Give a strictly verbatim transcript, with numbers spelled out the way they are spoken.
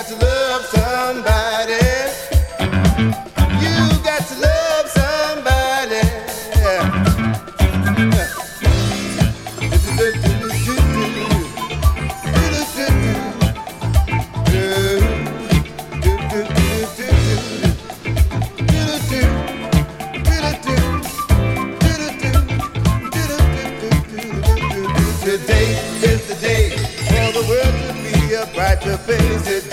got to love somebody. You got to love somebody. Today is the day for the world to be a brighter face.